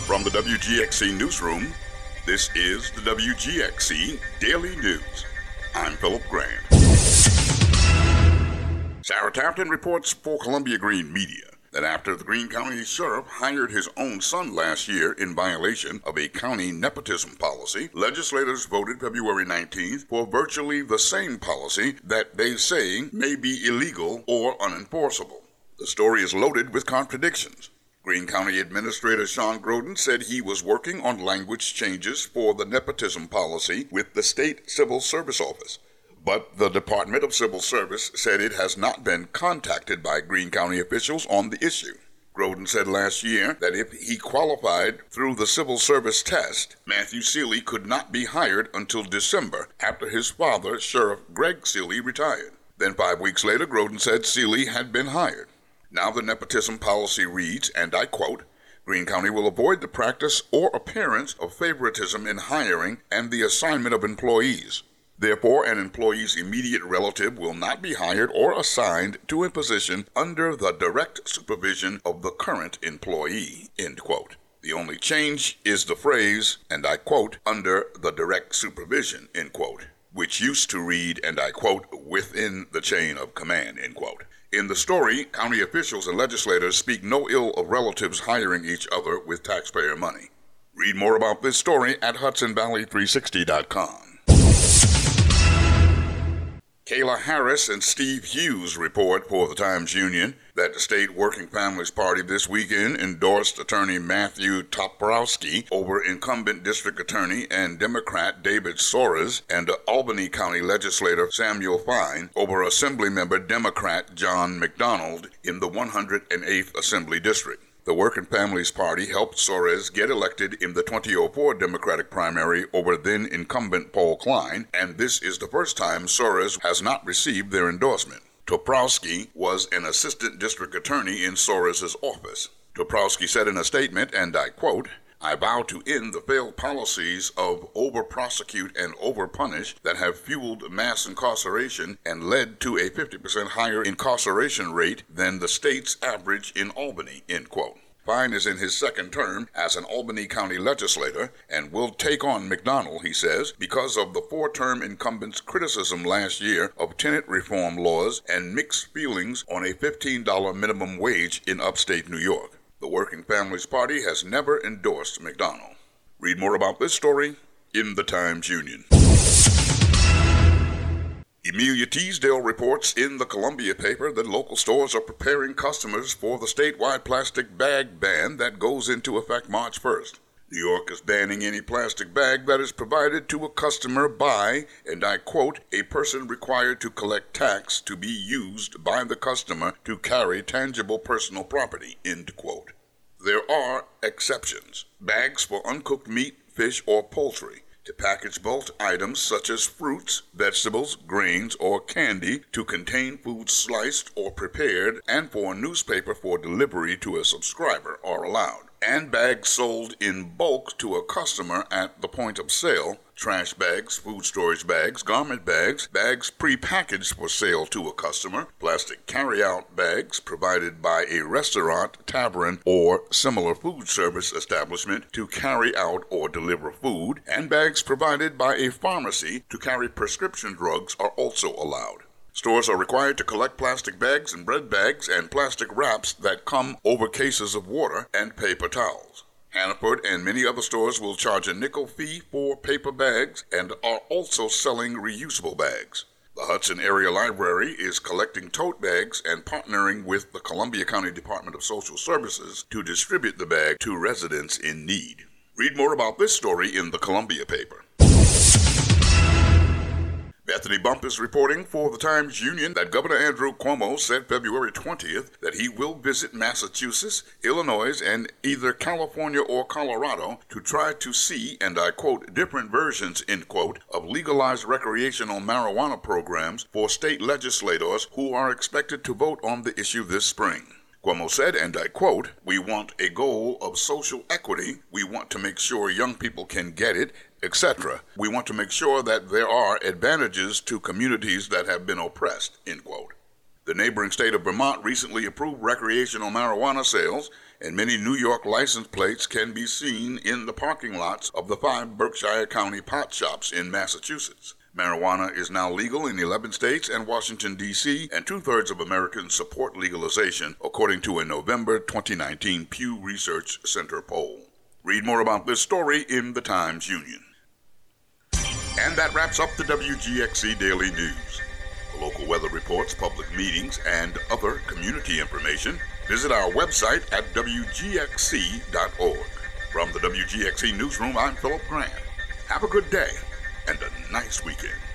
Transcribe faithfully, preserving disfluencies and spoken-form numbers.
From the W G X C Newsroom, this is the W G X C Daily News. I'm Philip Grant. Sarah Taft reports for Columbia Green Media that after the Greene County Sheriff hired his own son last year in violation of a county nepotism policy, legislators voted February nineteenth for virtually the same policy that they say may be illegal or unenforceable. The story is loaded with contradictions. Greene County Administrator Sean Groden said he was working on language changes for the nepotism policy with the State Civil Service Office. But the Department of Civil Service said it has not been contacted by Greene County officials on the issue. Groden said last year that if he qualified through the civil service test, Matthew Seeley could not be hired until December after his father, Sheriff Greg Seeley, retired. Then five weeks later, Groden said Seeley had been hired. Now the nepotism policy reads, and I quote, Greene County will avoid the practice or appearance of favoritism in hiring and the assignment of employees. Therefore, an employee's immediate relative will not be hired or assigned to a position under the direct supervision of the current employee, end quote. The only change is the phrase, and I quote, under the direct supervision, end quote, which used to read, and I quote, within the chain of command, end quote. In the story, county officials and legislators speak no ill of relatives hiring each other with taxpayer money. Read more about this story at Hudson Valley three sixty dot com. Kayla Harris and Steve Hughes report for the Times-Union that the State Working Families Party this weekend endorsed attorney Matthew Toporowski over incumbent district attorney and Democrat David Soares and Albany County legislator Samuel Fine over Assemblymember Democrat John McDonald in the one hundred eighth Assembly District. The Working Families Party helped Soares get elected in the twenty oh four Democratic primary over then-incumbent Paul Klein, and this is the first time Soares has not received their endorsement. Toporowski was an assistant district attorney in Soares' office. Toporowski said in a statement, and I quote, I vow to end the failed policies of over-prosecute and over-punish that have fueled mass incarceration and led to a fifty percent higher incarceration rate than the state's average in Albany, end quote. Fine is in his second term as an Albany County legislator and will take on McDonald, he says, because of the four-term incumbent's criticism last year of tenant reform laws and mixed feelings on a fifteen dollars minimum wage in upstate New York. The Working Families Party has never endorsed McDonald. Read more about this story in the Times-Union. Emilia Teasdale reports in the Columbia paper that local stores are preparing customers for the statewide plastic bag ban that goes into effect March first. New York is banning any plastic bag that is provided to a customer by, and I quote, a person required to collect tax to be used by the customer to carry tangible personal property, end quote. There are exceptions. Bags for uncooked meat, fish, or poultry, to package bulk items such as fruits, vegetables, grains, or candy to contain food sliced or prepared, and for a newspaper for delivery to a subscriber are allowed. And bags sold in bulk to a customer at the point of sale, trash bags, food storage bags, garment bags, bags pre-packaged for sale to a customer, plastic carry-out bags provided by a restaurant, tavern, or similar food service establishment to carry out or deliver food, and bags provided by a pharmacy to carry prescription drugs are also allowed. Stores are required to collect plastic bags and bread bags and plastic wraps that come over cases of water and paper towels. Hannaford and many other stores will charge a nickel fee for paper bags and are also selling reusable bags. The Hudson Area Library is collecting tote bags and partnering with the Columbia County Department of Social Services to distribute the bag to residents in need. Read more about this story in the Columbia paper. Bethany Bump is reporting for the Times-Union that Governor Andrew Cuomo said February twentieth that he will visit Massachusetts, Illinois, and either California or Colorado to try to see, and I quote, different versions, end quote, of legalized recreational marijuana programs for state legislators who are expected to vote on the issue this spring. Cuomo said, and I quote, we want a goal of social equity. We want to make sure young people can get it, et cetera. We want to make sure that there are advantages to communities that have been oppressed, end quote. The neighboring state of Vermont recently approved recreational marijuana sales, and many New York license plates can be seen in the parking lots of the five Berkshire County pot shops in Massachusetts. Marijuana is now legal in eleven states and Washington, D C, and two-thirds of Americans support legalization, according to a November twenty nineteen Pew Research Center poll. Read more about this story in the Times-Union. And that wraps up the W G X C Daily News. For local weather reports, public meetings, and other community information, visit our website at W G X C dot org. From the W G X C Newsroom, I'm Philip Grant. Have a good day and a nice weekend.